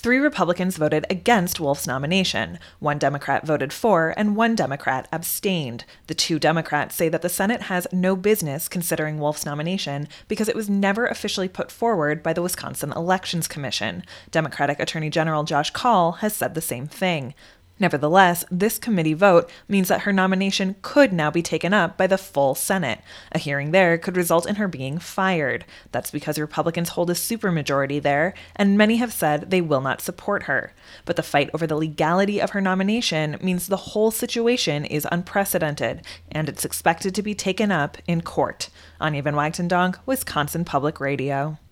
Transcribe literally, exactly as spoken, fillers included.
Three Republicans voted against Wolf's nomination. One Democrat voted for, and one Democrat abstained. The two Democrats say that the Senate has no business considering Wolf's nomination because it was never officially put forward by the Wisconsin Elections Commission. Democratic Attorney General Josh Kaul has said the same thing. Nevertheless, this committee vote means that her nomination could now be taken up by the full Senate. A hearing there could result in her being fired. That's because Republicans hold a supermajority there, and many have said they will not support her. But the fight over the legality of her nomination means the whole situation is unprecedented, and it's expected to be taken up in court. Anya Van Wagtendonk, Wisconsin Public Radio.